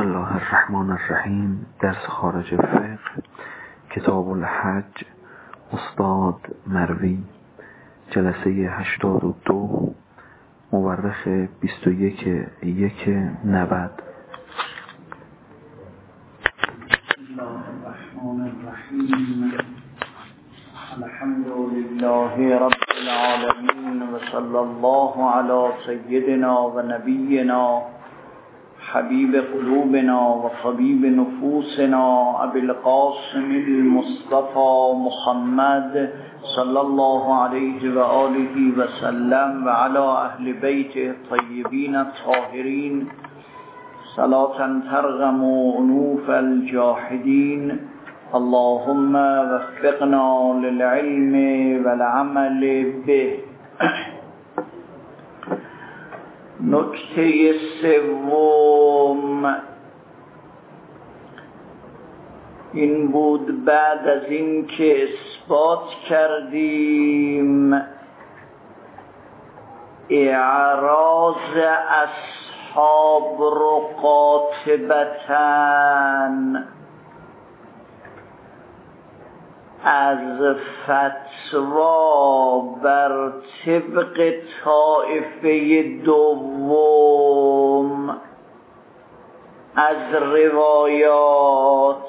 بسم الله الرحمن الرحیم. درس خارج فقه، کتاب الحج، استاد مروی، جلسه 82، مورخ 21/1/90. بسم الله الرحمن الرحیم. الحمد لله رب العالمین و صلی الله علی سیدنا و نبینا حبیب قلوبنا و طبیب نفوسنا ابی القاسم المصطفى محمد صلی الله علیه و آله و سلم و علی اهل بیته الطیبین الطاهرین صلاة ترغم انوف الجاحدین. اللهم وفقنا للعلم والعمل به. نکته سوم این بود، بعد از این که اثبات کردیم اعراض اصحاب رو قاطبتاً از فتوا بر طبق طایفه دوم از روایات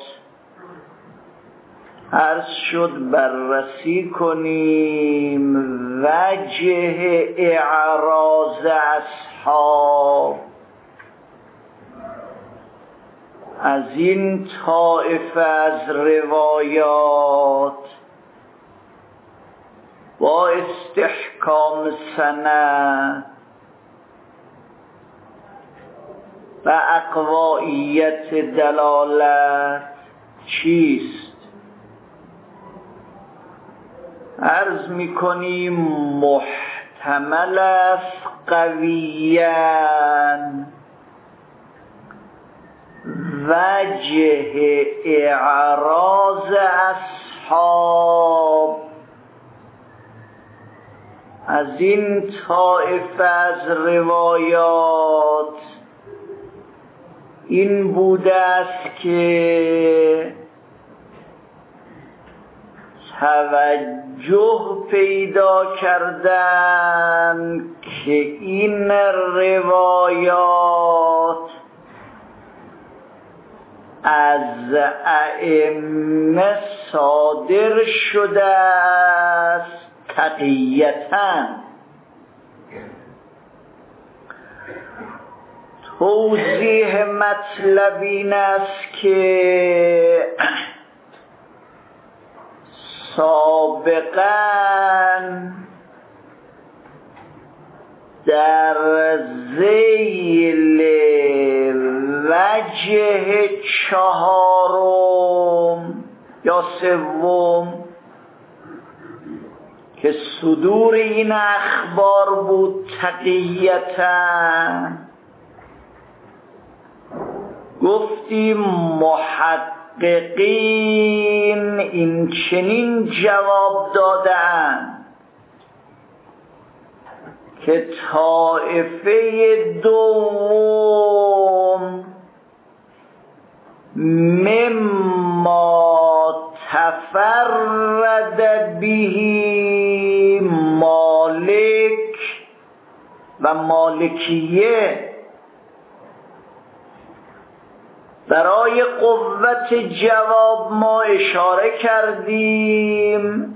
عرض شد بررسی کنیم وجه اعراض اصحاب از این طایفه از روایات با استحکام سند و اقوائیت دلالت چیست؟ عرض می‌کنیم محتمل است قویاً وجه اعراض اصحاب از این طایفه از روایات این بوده است که توجه پیدا کردن که این روایات از ائمه صادر شده است تقیةً. توضیح مطلب این است که سابقاً در ذیل وجه چهارم یا سوم که صدور این اخبار بود تقیةً گفتیم محققین این چنین جواب دادند که طایفه دوم مما تفرد به مالک و مالکیه برای قوت جواب ما اشاره کردیم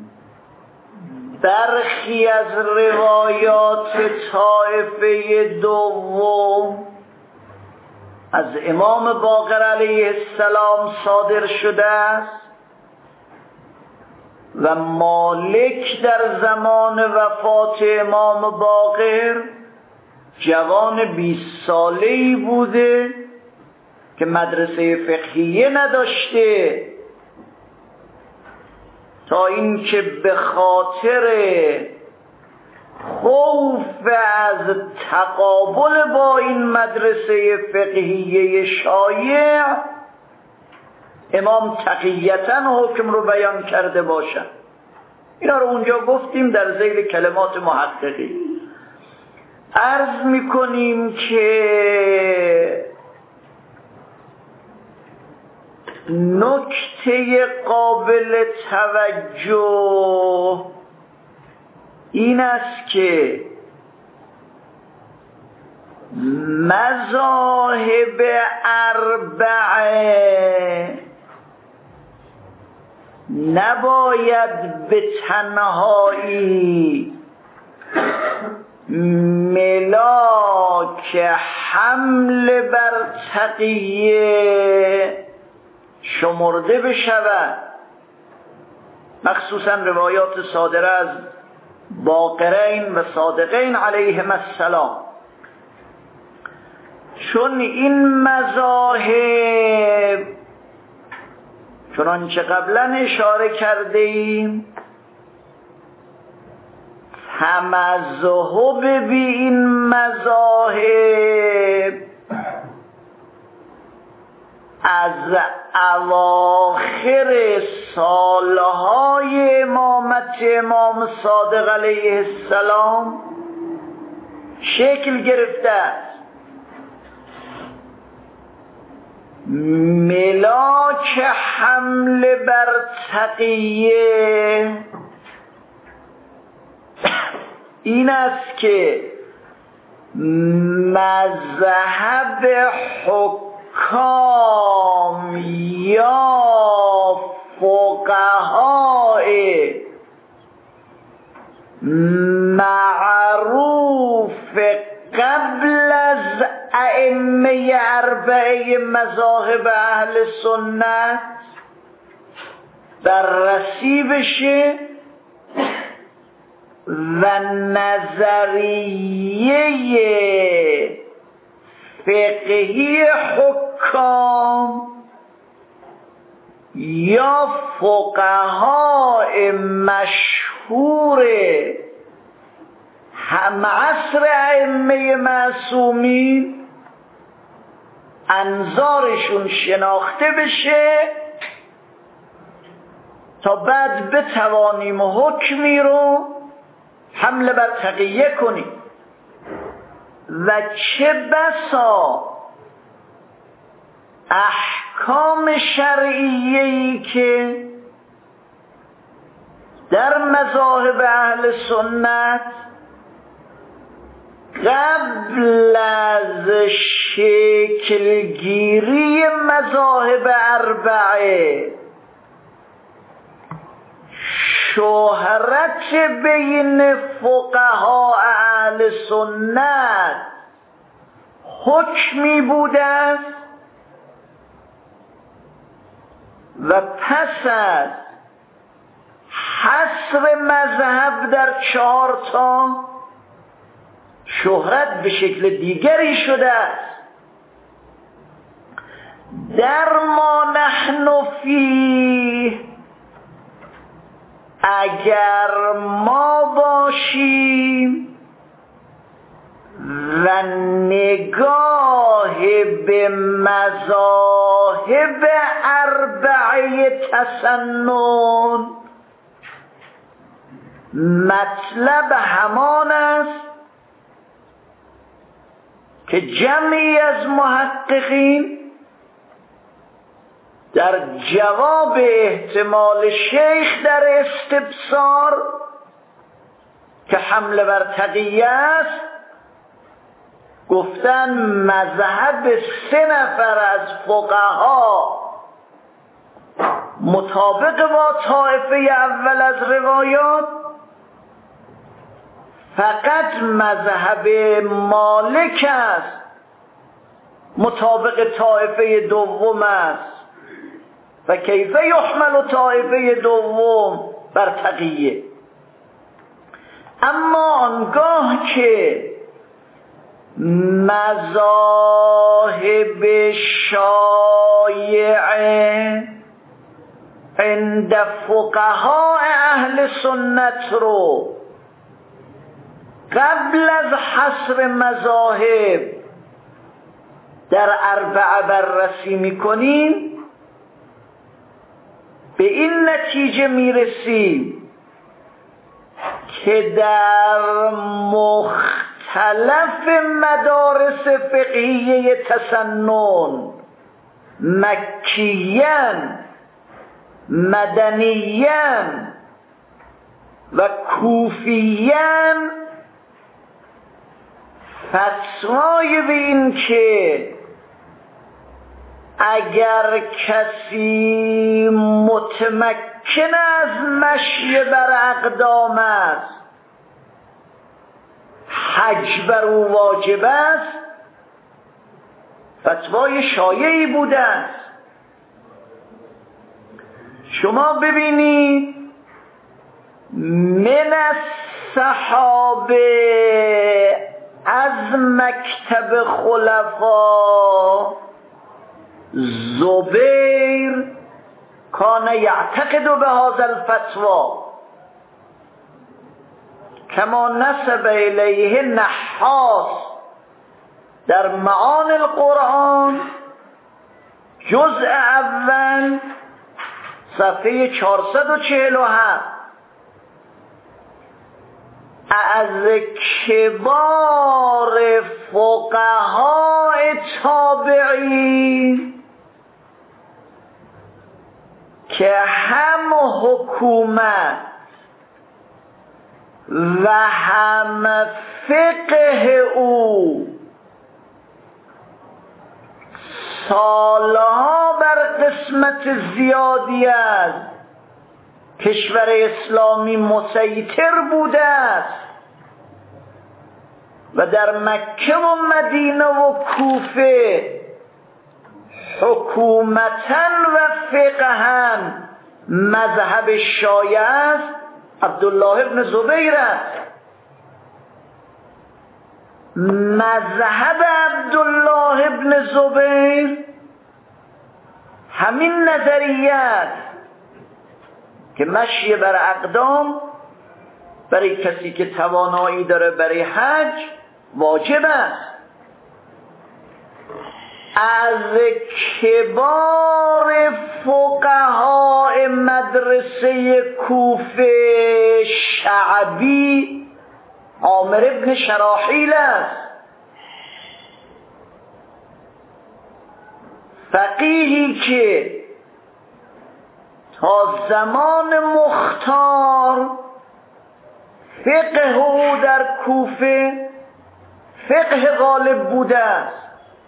برخی از روایات طایفه دوم از امام باقر علیه السلام صادر شده است و مالک در زمان وفات امام باقر جوان 20 ساله‌ای بوده که مدرسه فقهیه نداشته، تا اینکه به خاطر خوف از تقابل با این مدرسه فقهیه شایع امام تقیةً حکم رو بیان کرده باشد. اینا رو اونجا گفتیم در ذیل کلمات محققی. عرض میکنیم که نکته قابل توجه این است که مذاهب اربعه نباید به تنهایی ملاک حمل بر تقیه شمرده بشود، مخصوصا روایات صادره از باقرین و صادقین علیهم السلام، چون این مذاهب چنانچه قبلا اشاره کرده ایم تمذهب به این مذاهب از اواخر سالهای امامت امام صادق علیه السلام شکل گرفته است. ملاک حمل بر تقیه این است که مذهب حکام یا فقهای معروف قبل از ائمه اربعه مذاهب اهل سنت بررسی بشه و نظریه فقهی حکام یا فقهای مشهور هم عصر ائمه معصومین انظارشون شناخته بشه تا بعد بتوانیم حکمی رو حمل بر تقیه کنیم. و چه بسا احکام شرعیه‌ای که در مذاهب اهل سنت قبل از شکلگیری مذاهب اربعه شهرت بین فقها اهل سنت حکمی بوده است و پس از حصر مذهب در 4 تا شهرت به شکل دیگری شده است. در ما نحن فیه اگر ما باشیم و نگاه به مذاهب اربعه تسنن مطلب همان است که جمعی از محققین در جواب احتمال شیخ در استبصار که حمله بر تقیه است گفتن مذهب 3 نفر از فقها مطابق با طایفه اول از روایات، فقط مذهب مالک است مطابق طایفه دوم است. و کیف یحمل طایفه دوم بر تقیه. اما آنگاه که مذاهب شایعه عند فقها اهل سنت رو قبل از حصر مذاهب در 4 بررسی میکنیم به این نتیجه میرسیم که در مختلف مدارس فقهیه تسنن مکیین مدنیین و کوفیین فتوای به این که اگر کسی متمکن از مشی بر اقدام است حج بر او واجب است فتوای شایعی بوده است. شما ببینید من الصحابه از مکتب خلفا زبیر کان یعتقد به هذا الفتوا کما نسب الیه نحاس در معانی القرآن جزء اول صفحه 447 از کبار فقهای تابعین که هم حکومت و هم فقه او سالها بر قسمت زیادی از کشور اسلامی مسیطر بوده است و در مکه و مدینه و کوفه حکومتاً و فقهاً مذهب شایع است عبدالله ابن زبیر است. مذهب عبدالله ابن زبیر همین نظریت که مشی بر اقدام برای کسی که توانایی داره برای حج واجب است. از کبار فقهای مدرسه کوفه شعبی عامر ابن شراحیل است، فقیهی که تا زمان مختار فقه او در کوفه فقه غالب بوده است.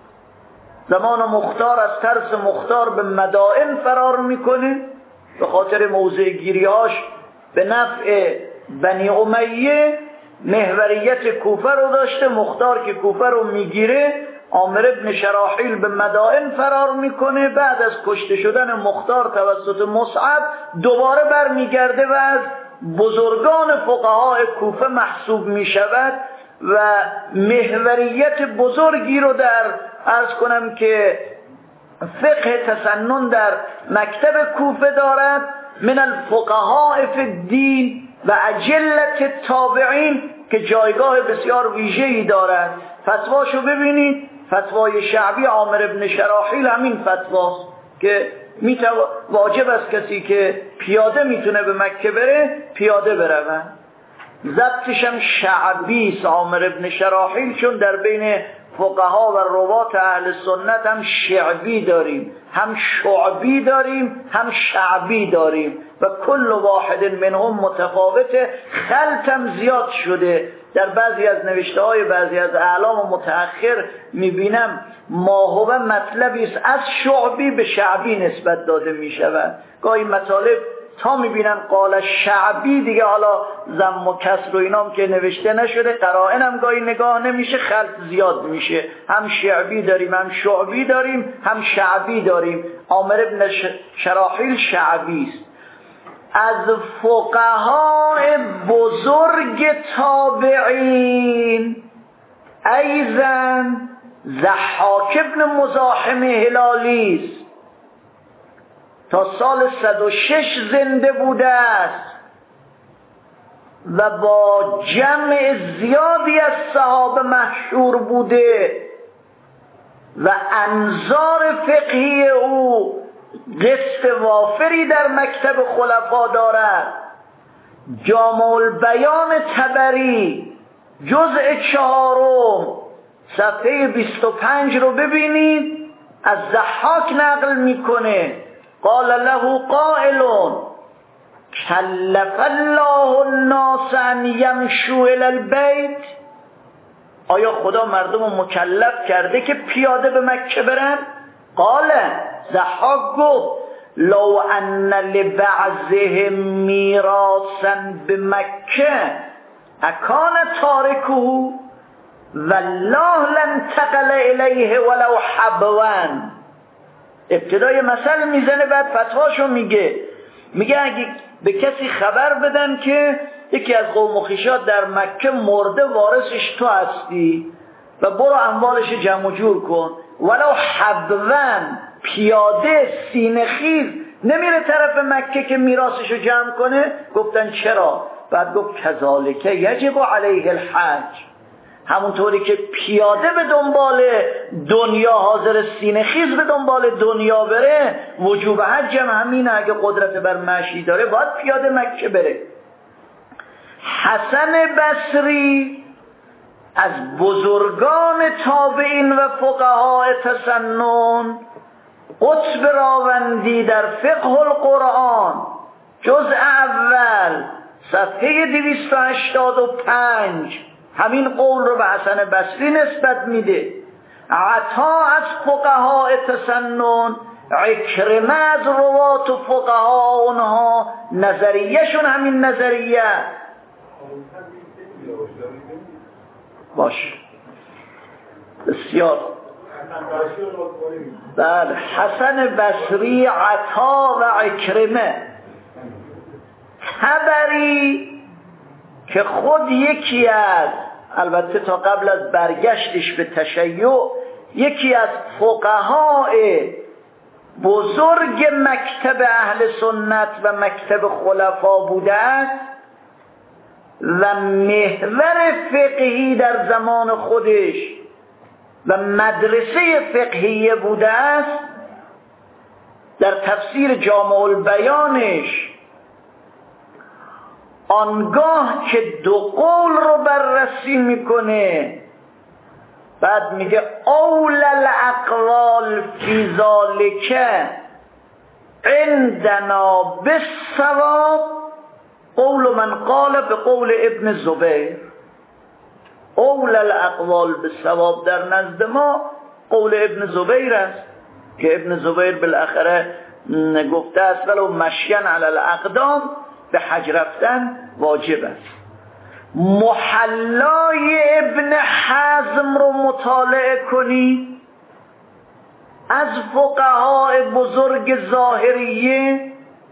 زمان مختار از ترس مختار به مدائن فرار میکنه به خاطر موضع گیریهاش به نفع بنی امیه. محوریت کوفه رو داشته، مختار که کوفه رو میگیره عامر ابن شراحیل به مدائن فرار میکنه. بعد از کشته شدن مختار توسط مصعب دوباره برمیگرده و از بزرگان فقهای کوفه محسوب میشود و محوریت بزرگی رو در عرض کنم که فقه تسنن در مکتب کوفه دارد. من الفقهاء فی الدین و اجلت التابعین که جایگاه بسیار ویژه‌ای دارد. فتواشو ببینید، فتوای شعبی عامر ابن شراحیل همین فتواست که واجب است کسی که پیاده میتونه به مکه بره پیاده بره. ضبطش هم شعبی است عامر ابن شراحیل، چون در بین فقها و روات اهل سنت هم شعبی داریم، هم شعبی داریم، هم شعبی داریم و کل واحد منهم متفاوته. خلطم زیاد شده در بعضی از نوشته های بعضی از اعلام و متأخر میبینم ماهوه مطلبی است از شعبی به شعبی نسبت داده میشود. گاهی مطالب تا میبینن قال شعبی دیگه حالا ضم و کسر و اینام که نوشته نشده، قرائن هم گاهی نگاه نمیشه، خلط زیاد میشه. هم شعبی داریم، هم شعبی داریم، هم شعبی داریم. عامر ابن شراحیل شعبی است. از فقهای بزرگ تابعین ایضاً ضحاک ابن مزاحم هلالی است، تا سال 106 زنده بوده است و با جمع زیادی از صحابه مشهور بوده و انظار فقهی او قسط وافری در مکتب خلفا دارد. جامع البیان طبری جزء 4 صفحه 25 رو ببینید. از ضحاک نقل میکنه قال له قائل کلف الله الناس ان یمشوا الی البیت، آیا خدا مردم رو مکلف کرده که پیاده به مکه برن؟ قال ضحاک گفت لو ان لبعضهم میراثا بمکه اکان تارکه والله لانتقل الیه ولو حبوا. ابتدای مثل میزنه بعد فتواشو میگه اگه به کسی خبر بدن که یکی از قوم و خویشات در مکه مرده وارثش تو هستی و برو اموالش جمع جور کن، ولو حبوا پیاده سینه خیز نمیره طرف مکه که میراثشو جمع کنه. گفتن چرا؟ بعد گفت کذالک یجب علیه الحج، همونطوری که پیاده به دنبال دنیا حاضر سینه خیز به دنبال دنیا بره، وجوب حج هم همینه، اگه قدرت بر مشی داره باید پیاده مکه بره. حسن بصری از بزرگان تابعین و فقهای تسنن، قطب راوندی در فقه القرآن جزء اول صفحه 285 همین قول رو به حسن بصری نسبت میده. عطا از فقهای تسنن، عکرمه از روات و فقها، اونها نظریهشون همین نظریه باش. بسیار بله، حسن بصری، عطا و عکرمه. طبری که خود یکی از، البته تا قبل از برگشتش به تشیع، یکی از فقهای بزرگ مکتب اهل سنت و مکتب خلفا بوده است و محور فقهی در زمان خودش و مدرسه فقهیه بوده است، در تفسیر جامع البیانش آنگاه که دو قول رو بررسی میکنه بعد میگه اول الاقوال فی ذالک عندنا بالصواب قول من قال به قول ابن زبیر. اول الاقوال بالصواب در نزد ما قول ابن زبیر است که ابن زبیر بالاخره گفته است ولو مشین علی الاقدام، به حج رفتن واجب است. محلای ابن حزم رو مطالعه کنی از فقهای بزرگ ظاهریه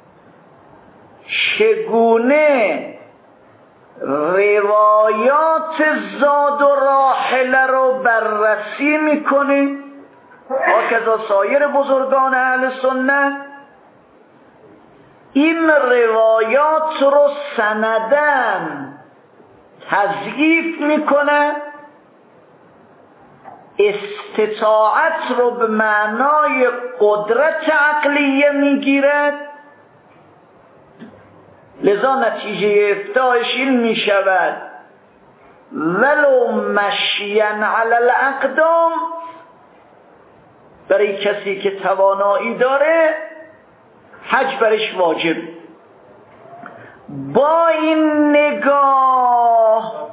چگونه روایات زاد و راحله رو بررسی میکنه، هاکذا سایر بزرگان اهل سنت این روایات رو سندن تضعیف میکنه، استطاعت رو به معنای قدرت عقلیه میگیرد. لذا نتیجه افتاش این میشود ولو مشین علی الاقدام، برای کسی که توانایی داره حج برش واجب. با این نگاه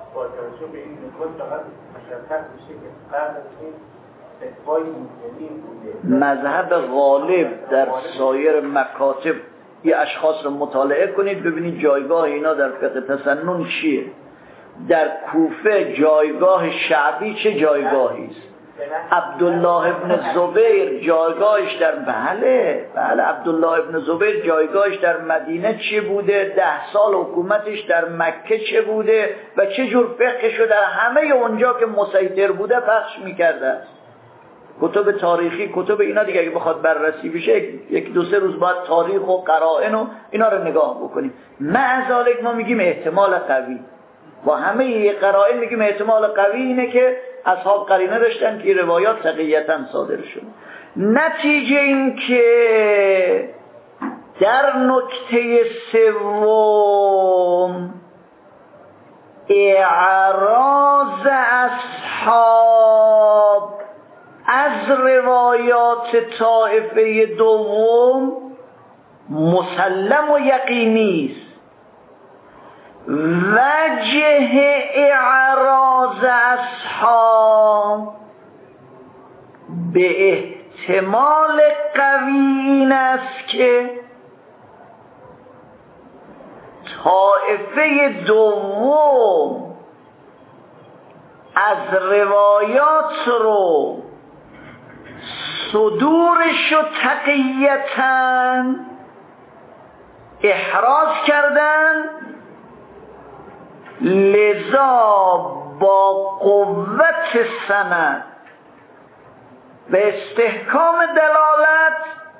مذهب غالب در سایر مکاتب، یه اشخاص رو مطالعه کنید ببینید جایگاه اینا در فقه تسنن چیه. در کوفه جایگاه شعبی چه جایگاهی است؟ عبدالله ابن زبیر جایگاهش در بله عبدالله ابن زبیر جایگاهش در مدینه چه بوده، 10 سال حکومتش در مکه چه بوده و چه جور فقهشو در همه اونجا که مسیطر بوده پخش میکرده است. کتب تاریخی، کتب اینا دیگه اگه بخواد بررسی بشه 1-2-3 روز باید تاریخ و قرائن و اینا رو نگاه بکنیم. معذالک ما میگیم احتمال قوی، با همه قرائن میگیم احتمال قوی اینه که اصحاب قرینه داشتن که روایات تقییتا صادر شد. نتیجه این که در نکته سوم اعراض اصحاب از روایات طایفه دوم مسلم و یقینی است. وجه اعراض اصحاب به احتمال قوی این است که طایفه دوم از روایات رو صدورش و تقییتاً احراز کردن، لذا با قوت سند و استحکام دلالت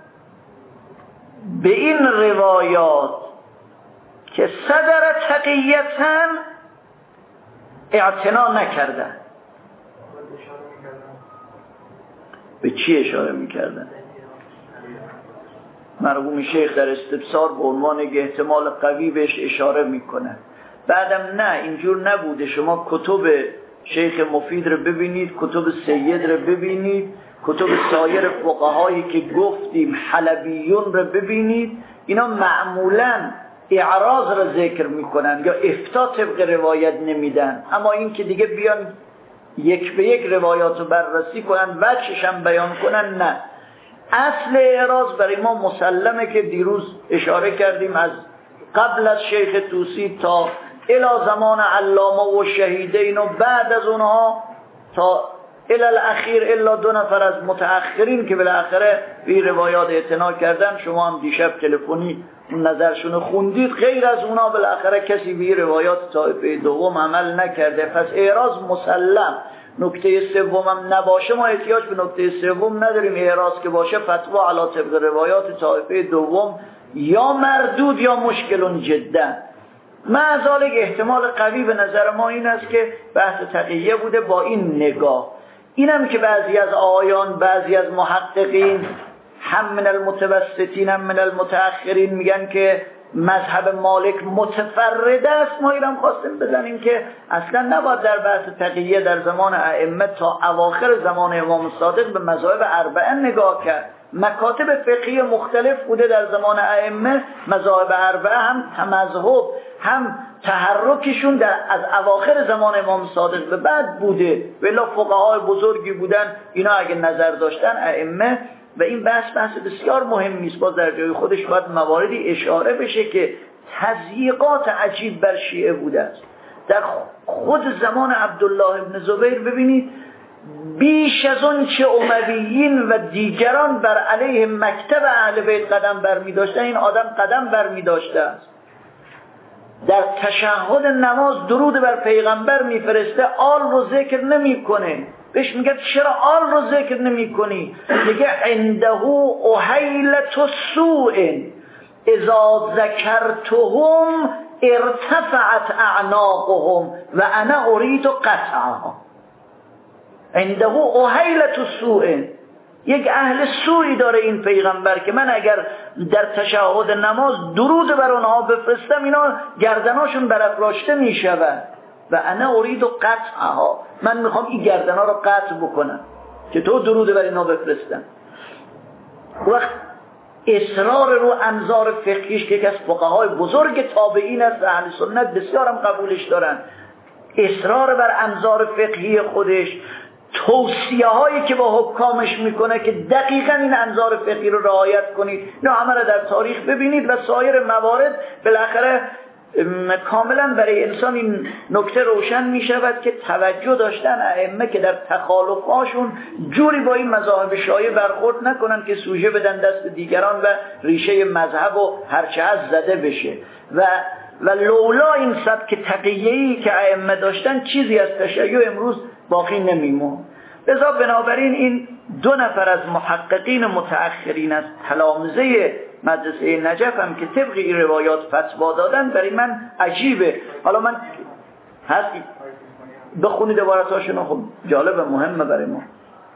به این روایات که صدر تقییتاً اعتنا نکردن. به چی اشاره میکردن؟ مرحوم شیخ در استبصار به عنوان احتمال قوی بهش اشاره میکنه. بعدم نه، اینجور نبوده. شما کتب شیخ مفید رو ببینید، کتب سید رو ببینید، کتب سایر فقهایی که گفتیم حلبیون رو ببینید، اینا معمولاً اعراض رو ذکر میکنن یا افتاء طبق روایت نمیدن. اما این که دیگه بیان یک به یک روایات رو بررسی کنن، وجهش هم بیان کنن، نه. اصل اعراض برای ما مسلمه که دیروز اشاره کردیم، از قبل از شیخ طوسی تا الی زمان علامه و شهیدین و بعد از اونها تا الی الاخیر الا 2 نفر از متأخرین که بالاخره به روایات اعتنا کردن. شما هم دیشب تلفنی اون نظرشون خوندید. غیر از اونا بالاخره کسی به روایات طایفه دوم عمل نکرده. پس اعراض مسلم. نکته سوم هم نباشه ما احتیاج به نکته سوم نداریم. اعراض که باشه فتوا علی طبق روایات طایفه دوم یا مردود یا مشکل جدا. معذالک احتمال قوی به نظر ما این است که بحث تقیه بوده با این نگاه. اینم که بعضی از آیان، بعضی از محققین، هم من المتوسطین هم من المتأخرین، میگن که مذهب مالک متفرد است. ما اینم خواستیم بزنیم که اصلا نباید در بحث تقیه در زمان ائمه تا اواخر زمان امام صادق به مذاهب اربعه نگاه کرد. مکاتب فقهی مختلف بوده در زمان ائمه. مذاهب اربعه هم تمذهب هم تحرکشون از اواخر زمان امام صادق به بعد بوده. ولی فقهای بزرگی بودن، اینا اگه نظر داشتن ائمه. و این بحث بسیار مهمی است. باز در جای خودش باید مواردی اشاره بشه که تضییقات عجیب بر شیعه بوده است. در خود زمان عبدالله ابن زبیر ببینید، بیش از اون چه امویین و دیگران بر علیه مکتب اهل بیت قدم برمی داشتن، این آدم قدم برمی داشته است. در تشهد نماز درود بر پیغمبر میفرسته، آل رو ذکر نمی کنه. بهش میگه چرا آل رو ذکر نمی کنی؟ میگه عنده اهیلت سوء اذا ذکرتهم ارتفعت اعناقهم و انا اريد قطعها. عنده اهیلت سوء، یک اهل سوئی داره این پیغمبر که من اگر در تشهد نماز درود بر اونها بفرستم، اینا گردناشون برافراشته میشود. و انا اريد قطعها، من میخوام این گردنا رو قطع بکنم که تو درود بر اینا بفرستم. وقت اصرار رو انظار فقهیش که یک از فقهای بزرگ تابعین است، اهل سنت بسیار هم قبولش دارن، اصرار بر انظار فقهی خودش، توصیه هایی که با حکامش میکنه که دقیقاً این انظار فقهی رو رعایت کنید. نه همه رو در تاریخ ببینید و سایر موارد بالاخره کاملا برای انسان این نکته روشن می شود که توجه داشتن ائمه که در تخالفاشون جوری با این مذاهب شایع برخورد نکنن که سوژه بدن دست دیگران و ریشه مذهب و هرچه از زده بشه. و لولا این سبک تقیه‌ای که ائمه داشتن، چیزی از تشیع امروز باقی نمیمون. لذا بنابراین این 2 نفر از محققین متأخرین از تلامذه مدرسه نجف هم که طبق این روایات فتوا دادن، برای من عجیبه. حالا من هستی بخونید عبارتاشون، خب جالب مهمه برای ما.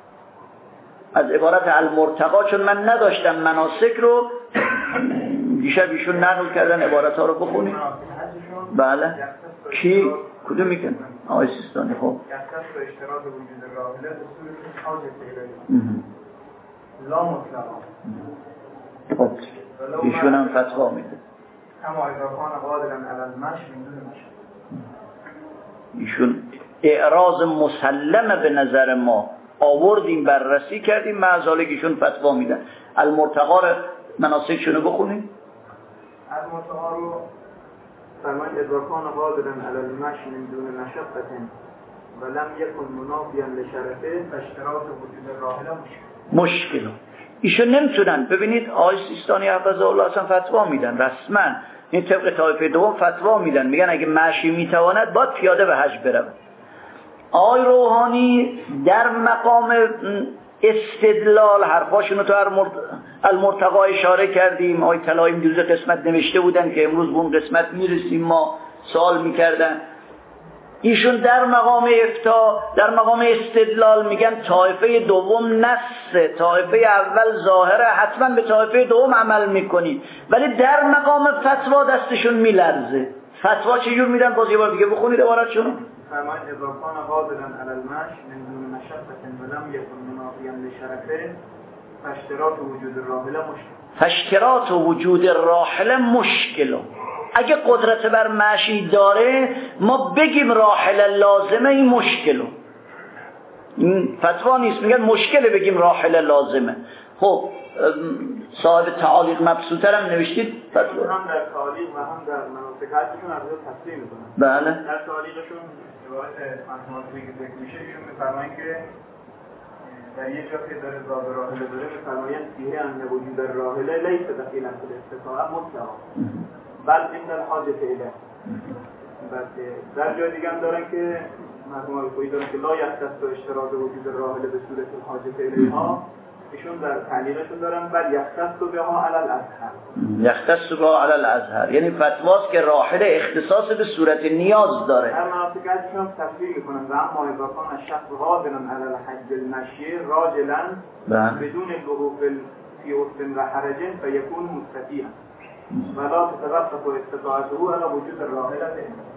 از عبارت المرتقا، چون من نداشتم مناسک رو، دیشب ایشون نقل کردن، عبارت ها رو بخونید. بله کی؟ کدوم میکن؟ آقای سیستانی خب یختص به اشتراط وجود راحله به صورت حاجت الیه لا مطلقا. خب ایشون هم فتوا میده اما اذا کان قادرا علی المشی من دون مشی. ایشون اعراض مسلمه به نظر ما آوردیم بررسی کردیم معذالک ایشون فتوا میدن. المرتقا رو مناسکشونو بخونیم. المرتقا رو فرمایید اذا کان قادرا علی المشی من دون مشقة ولم یکن منافیا لشرفه فاشتراط وجود راحله مشکل. ایشون نمیتونن. ببینید آقای سیستانی حفظه الله اصلا فتوا میدن رسما، این طبق طایفه دوم فتوا میدن، میگن اگه مشی میتواند باید پیاده به حج برود. آقای روحانی در مقام استدلال حرفاشونو تو المرتقا اشاره کردیم. آقای طلایی دیروز قسمت نوشته بودن که امروز به اون قسمت میرسیم، ما سوال میکردن. ایشون در مقام افتا، در مقام استدلال میگن طایفه دوم نصه، طایفه اول ظاهره، حتما به طایفه دوم عمل میکنی، ولی در مقام فتوا دستشون میلرزه. فتوا چجور میدن؟ باز یه بار دیگه بخونید عبارتشون. فرمایید اذا کان قادرا علی المشی من دون مشقة ولم یکن منافیا لشرفه فاشتراط وجود راحله مشکل. فاشتراط وجود راحله مشکل. اگه قدرت بر مشی داره ما بگیم راحله لازمه، این مشکل. این فتوا نیست، میگن مشکل بگیم راحله لازمه. خب صاحب تعالیق مبسوطه هم نوشتید فتوا هم در تعالیق و هم در مناسکاتشون از تصریح میکنن. بله در تعالیقشون روایت متناسبی که ذکر میشه ایشون میفرمایند که در یک جا که داره ذات راحله داره میفرمایند فیه ان وجود الراحله لیس دخیلا فی الاستطاعه مطلقا بل این در حاجت الیه. در جای دیگه هم دارن که مرحوم الخویی دارن که لا یختص به اشتراط وجود راحله به صورت الحاجت الیها. ایشون در تعلیقشون دارن بل یختص بها علی الازهر. یختص بها علی الازهر یعنی فتواست که راحله اختصاص به صورت نیاز داره. در مناسکاتشون تفسیر میکنن و اما اذا کان الشخص قادرا علی الحج المشی راجلا بدون الوقوف فی عسر و حرج فیکون مستطیعا ولا تتوقف استطاعته علی وجود الراحله.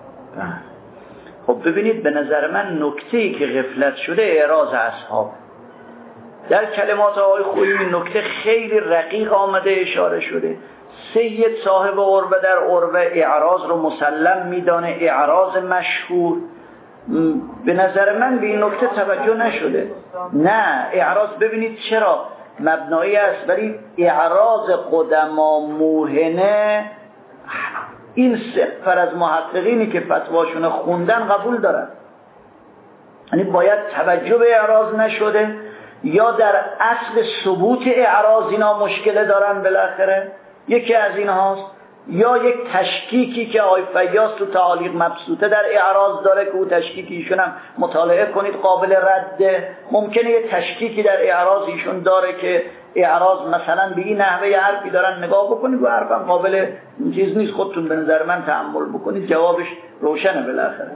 خب ببینید به نظر من نکته‌ای که غفلت شده اعراض اصحاب. در کلمات آقای خویی نکته خیلی رقیق آمده اشاره شده. سید صاحب عروه در عروه اعراض رو مسلم میدانه، اعراض مشهور. به نظر من به این نکته توجه نشده. نه اعراض ببینید چرا مبنایی است، ولی اعراض قدما موهنه این سفر از محققینی که فتواشون خوندن قبول دارن. یعنی باید توجه به اعراض نشده یا در اصل ثبوت اعراض اینا مشکل دارن بالاخره، یکی از این هاست، یا یک تشکیکی که آقای فیاض تو تعالیق مبسوطه در اعراض داره که او تشکیکی ایشون هم مطالعه کنید قابل رده. ممکنه یه تشکیکی در اعراض ایشون داره که اعراض مثلا به این نحوه حرفی دارن نگاه بکنید و حرفم قابل چیز نیست، خودتون به نظر من تأمل بکنید جوابش روشنه بالاخره.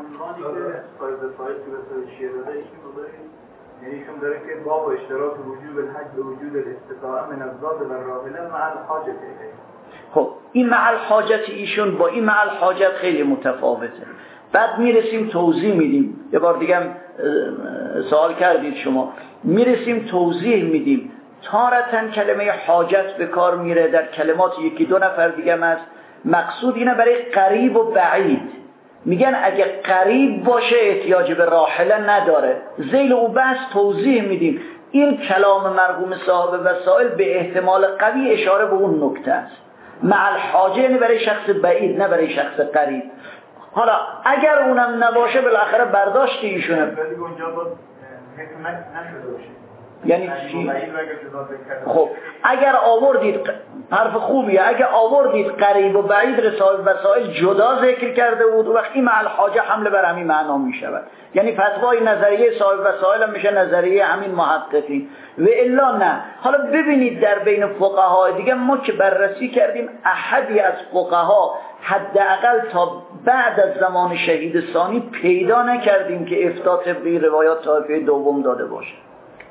یعنی ایشون داره که باب اشتراط وجوب الحج به وجود الاستطاعه من الذات و الراحله مع الحاجت الیه. خب این مع الحاجت ایشون با این مع الحاجت خیلی متفاوته. بعد میرسیم توضیح میدیم. یه بار دیگه هم سوال کردید شما، میرسیم توضیح میدیم. تارتن کلمه حاجت به کار میره در کلمات یکی دو نفر دیگه هم هست. مقصود اینه برای قریب و بعید. میگن اگه قریب باشه احتیاج به راحله نداره. ذیل او بحث توضیح میدیم. این کلام مرحوم صاحب وسائل به احتمال قوی اشاره به اون نکته است. مع الحاجه یعنی برای شخص بعید نه برای شخص قریب. حالا اگر اونم نباشه بالاخره برداشت ایشونه. ولی اونجا با نشده باشه. یعنی چی؟ خب اگر آوردید حرف خوبیه، اگر آوردید قریب و بعید صاحب وسائل جدا ذکر کرده بود وقتی مع الحاجه حمله بر همین معنا می شود. یعنی فتوای نظریه صاحب وسائل هم میشه نظریه همین محققین و الا نه. حالا ببینید در بین فقها دیگه ما که بررسی کردیم احدی از فقها حداقل تا بعد از زمان شهید ثانی پیدا نکردیم که افتاء طبقی روایات طایفه دوم داده باشه.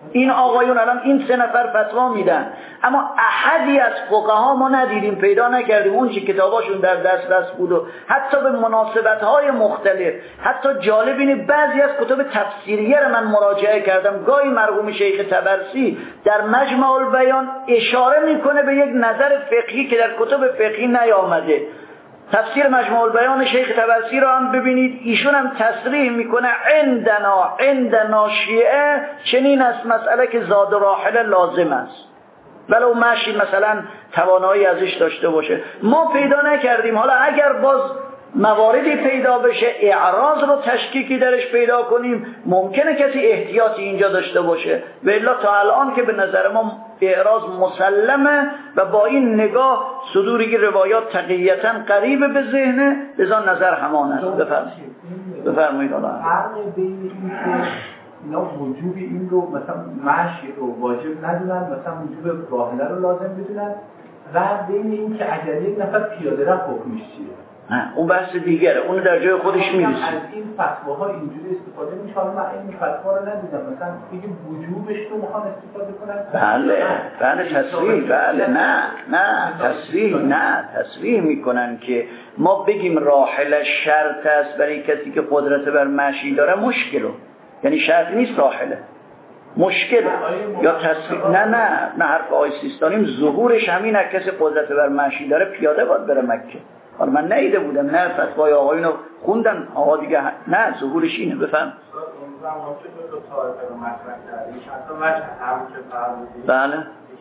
این آقایون الان این 3 نفر فتوا میدن، اما احدی از فقها ما ندیدیم، پیدا نکردیم اون چه کتاباشون در دسترس بود و حتی به مناسبت‌های مختلف. حتی جالب اینه بعضی از کتب تفسیریه رو من مراجعه کردم، گاهی مرحوم شیخ طبرسی در مجمع البیان اشاره میکنه به یک نظر فقهی که در کتب فقهی نیامده. تفسیر مجموع البیان شیخ طبرسی رو هم ببینید، ایشون هم تصریح میکنه عندنا شیعه چنین است مسئله که زاد و راحله لازم است، ولو مشی مثلا توانایی ازش داشته باشه. ما پیدا نکردیم. حالا اگر باز مواردی پیدا بشه اعراض رو تشکیکی درش پیدا کنیم، ممکنه کسی احتیاطی اینجا داشته باشه، و الا تا الان که به نظر ما اعراض مسلمه و با این نگاه صدوری روایات تقییتا قریب به ذهنه، لذا نظر همان است. بفرمایید. الله فرق بین این که اینا وجوب این رو مثلا مشی رو واجب ندونن، مثلا وجوب راحله رو لازم بدونن، و بین این که اگر یک نفر پیاده رفت حکمش چیه؟ اون بحث دیگره، اون در جای خودش میرسه. از این فتواها اینجوری استفاده میشه. من این فتوا رو ندیدم، مثلا دیگه وجوبش رو میخوان استفاده کنن. بله تصریح، بله نه تصریح میکنن که ما بگیم راحله شرط است برای کسی که قدرت بر مشی داره، مشکله، یعنی شرط نیست راحله، مشکل یا تصریح. نه حرف آقای سیستانیم ظهورش همین است، کسی قدرت بر مشی داره پیاده باید بره مکه. حالا من نیده بودم، نه فتوای آقایون رو خوندم، آقا دیگه نه ظهورش اینه. بفهم. بله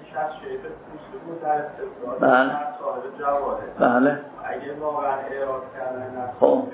بله اگه واقعا اعراض کردن خب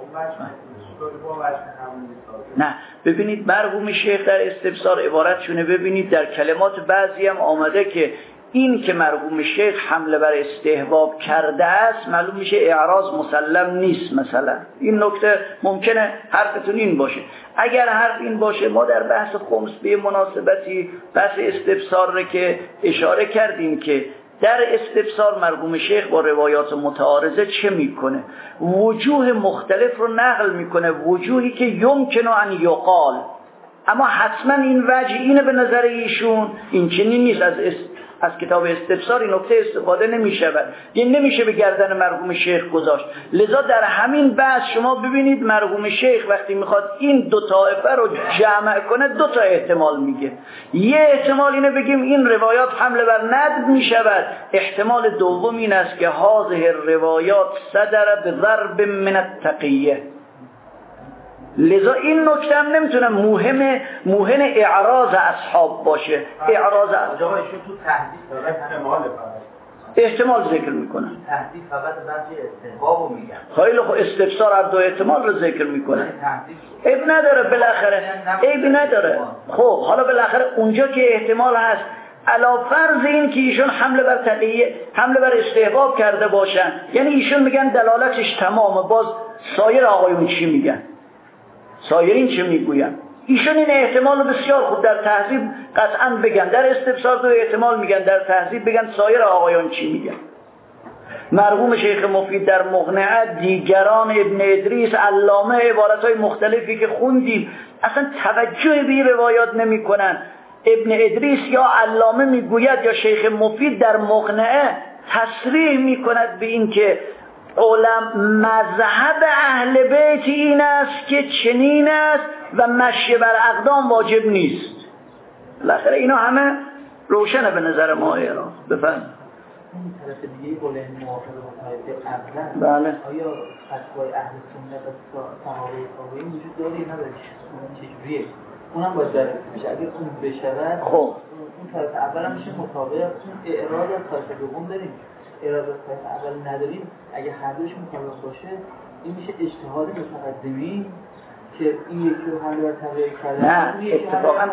نه ببینید مرحوم شیخ در استفسار عبارتشونه ببینید، در کلمات بعضی هم آمده که این که مرحوم شیخ حمله بر استحباب کرده است معلوم میشه اعراض مسلم نیست. مثلا این نکته ممکنه حرفتون این باشه. اگر حرف این باشه، ما در بحث خمس به مناسبتی بحث استفسار رو که اشاره کردیم که در استفسار مرحوم شیخ با روایات متعارضه چه میکنه؟ وجوه مختلف رو نقل میکنه، وجوهی که یمکن ان یقال، اما حتما این وجه اینه به نظر ایشون، این چنین نیست. از کتاب استفسار این نکته استفاده نمی‌شود، یعنی نمیشه به گردن مرحوم شیخ گذاشت. لذا در همین بحث شما ببینید مرحوم شیخ وقتی میخواد این 2 طایفه رو جمع کنه 2 تا احتمال میگه. یه احتمال اینه بگیم این روایات حمله بر ندب میشود، احتمال دوم این است که هذه الروایات صدر بضرب من التقیه. لذا این نکته هم نمیتونه موهن اعراض اصحاب باشه. اعراض اصحاب ایشون تو تهدید احتمال ذکر میکنن، تهدید فقط بعضی استحبابو میگن. خیلی خب استفسار هر 2 احتمال رو ذکر میکنه، عیب نداره بالاخره، عیب نداره. خب حالا بالاخره اونجا که احتمال هست، علا فرض این که ایشون حمله بر تقیه، حمله بر استحباب کرده باشن، یعنی ایشون میگن دلالتش تمامه. باز سایر آقایون چی میگن؟ سایرین چه میگوین؟ ایشون این احتمال بسیار خوب در تهذیب قطعا بگن، در استفسار 2 احتمال میگن، در تهذیب بگن سایر آقایان چی میگن. مرحوم شیخ مفید در مقنعه، دیگران، ابن ادریس، علامه، عبارتهای مختلفی که خوندیم اصلا توجه به این روایات نمی کنن. ابن ادریس یا علامه میگوید یا شیخ مفید در مقنعه تصریح میکند به این که مذهب اهل بیت این است که چنین است و مشی بر اقدام واجب نیست. بالاخره اینا همه روشنه به نظر ما. ایران بفهم. این طرف دیگه قوله موافق با قبلا، بله، آیا فتوای اهل سنت و صحابه تابعین وجود داره یا نداره؟ چجوریه؟ اونم باید بررسی بشه. اگر اون بشود خب اون طرف اول هم میشه مطابق اون اعراض از طرف دوم داریم، اعراض از طرف اول نداریم. اگه هر دوش مطابق باشه این میشه اجتهاد متقدمین که این یکی رو حمله بر تقیه کرده. نه اتفاقا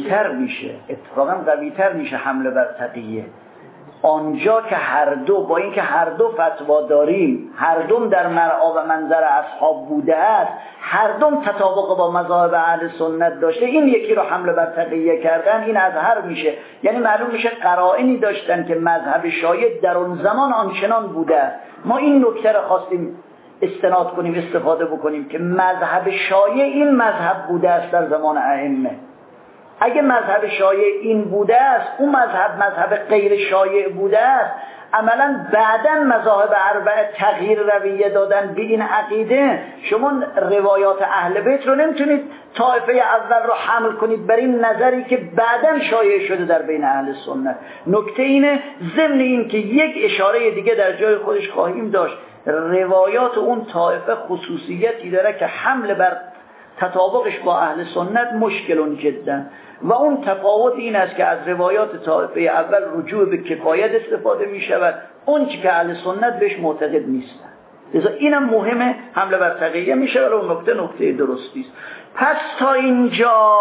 قوی‌تر میشه حمله بر تقیه آنجا که هر دو، با اینکه هر دو فتوا داریم، هر دوم در مرعا و منظر اصحاب بوده است، هر دوم تطابق با مذاهب اهل سنت داشته، این یکی رو حمله بر تقیه کردن این اظهر میشه. یعنی معلوم میشه قرائنی داشتن که مذهب شایع در اون زمان آنچنان بوده است. ما این نکته رو خواستیم استناد کنیم، استفاده بکنیم که مذهب شایع این مذهب بوده است در زمان ائمه. اگه مذهب شایع این بوده است، اون مذهب غیر شایع بوده است، عملا بعداً مذاهب اربعه تغییر رویه دادن به این عقیده. شما روایات اهل بیت رو نمیتونید طایفه اول رو حمل کنید بر این نظری که بعداً شایع شده در بین اهل سنت. نکته اینه، ضمن این که یک اشاره دیگه در جای خودش خواهیم داشت، روایات اون طایفه خصوصیتی داره که حمل بر تطابقش با اهل سنت مشکل جدا، و اون تفاوت این است که از روایات طایفه اول رجوع به کفایت استفاده می شود، اون که اهل سنت بهش معتقد نیستن. لذا اینم مهمه، حمله بر تقیه می شود و نکته درستی است. پس تا اینجا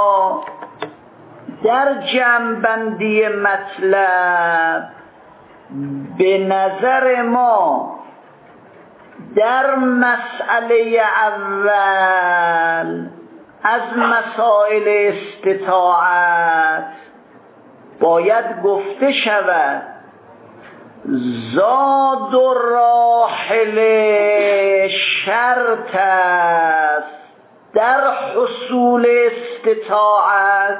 در جمع‌بندی مطلب به نظر ما در مسئله اول از مسائل استطاعت باید گفته شود زاد و راحل شرط است در حصول استطاعت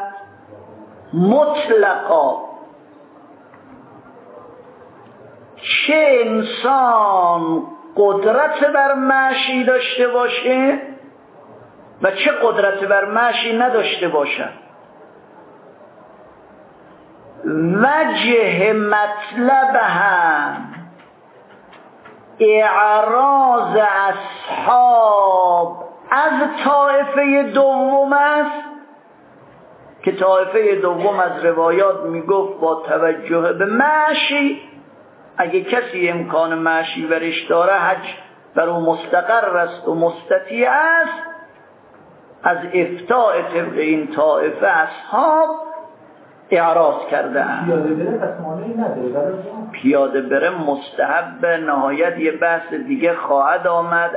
مطلقا. چه انسان قدرت بر مشی داشته باشه و چه قدرت بر مشی نداشته باشد، وجه مطلب هم اعراض اصحاب از طایفه دوم است که طایفه دوم از روایات میگفت با توجه به مشی اگه کسی امکان مشی برش داره حج بر او مستقر است و مستطیع است، از افتاء طبق این طائفه اصحاب اعراض کردن. پیاده بره مستحب نهایت یه بحث دیگه خواهد آمد.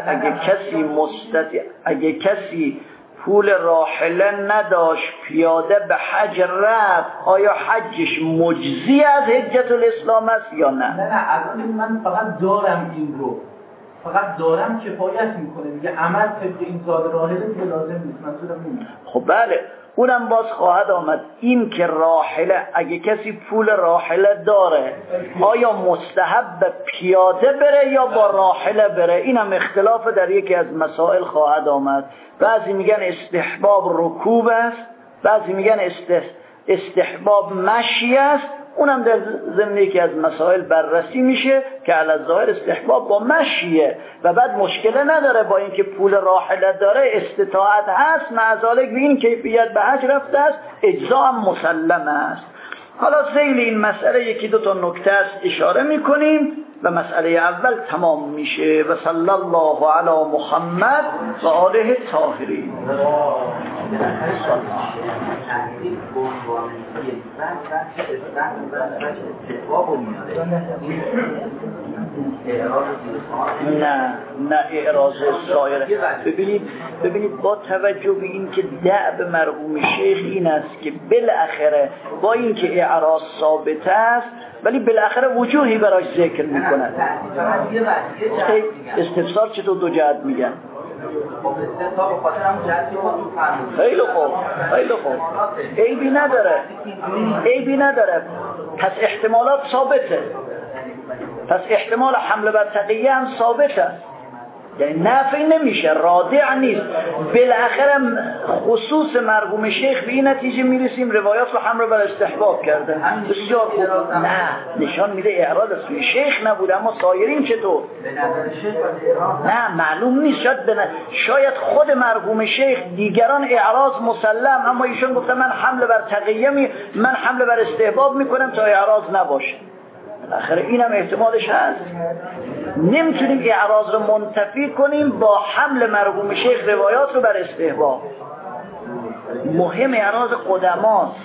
اگه کسی پول راحله نداشت پیاده به حج رفت، آیا حجش مجزی از حجت الاسلام است یا نه؟ نه الان من فقط دارم این رو، فقط دارم کفایت میکنه دیگه، عمل طبق این زاد راحله دیگه لازم نیست. منظورم اینه. خب بله، اونم باز خواهد آمد. این که راحله، اگه کسی پول راحله داره آیا مستحب پیاده بره یا با راحله بره؟ اینم اختلاف در یکی از مسائل خواهد آمد. بعضی میگن استحباب رکوب است، بعضی میگن استحباب مشی است. اونم در ضمن یکی از مسائل بررسی میشه که علی الظاهر استحباب با مشیه و بعد مشکل نداره، با اینکه پول راحله داره استطاعت هست، مع ذالک به این کیفیت به حج رفته است، اجزا هم مسلم است. حالا ذیل این مسئله یکی دو تا نکته است اشاره میکنیم و مسئله اول تمام میشه. و صلی الله علی محمد و آله الطاهرین. نه اعراض سایر. ببینید با توجه به این که دأب مرحوم شیخ این است که بالاخره با این که اعراض ثابت است ولی بالاخره وجوهی براش ذکر میکنند. استفسار چطور دو جهت میگن؟ خیلی خوب عیبی نداره. پس احتمالات ثابته، پس احتمال حمله بر تقیه هم ثابته، یعنی نفی نمیشه، رادع نیست. بالاخره خصوص مرحوم شیخ به این نتیجه میرسیم روایات رو حمله بر استحباب کرده. بسیار خوب. نه نشان میده اعراض از سوی شیخ نبوده، اما سایرین چطور؟ نه معلوم نیست. شاید خود مرحوم شیخ دیگران اعراض مسلم، اما ایشون گفته من حمله بر تقیه من حمله بر استحباب میکنم تا اعراض نباشه. آخر اینم احتمالش هست. نمیتونیم اعراض رو منتفی کنیم با حمل مرحوم شیخ روایات رو بر استحباب. مهم اعراض قدماست.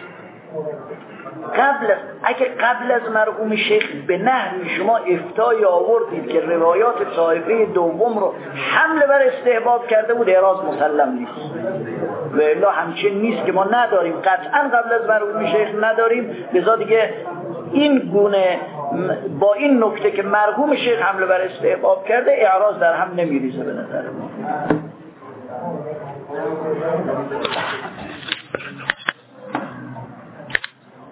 اگه قبل از مرحوم شیخ به نحوی شما افتای آوردید که روایات طایفه دوم رو حمل بر استحباب کرده بود، اعراض مسلم نیست. و الا همچین نیست که ما نداریم، قطعا قبل از مرحوم شیخ نداریم. لذا دیگه این گونه با این نکته که مرحوم شیخ حمله بر استحباب کرده اعراض در هم نمیریزه به نظر ما.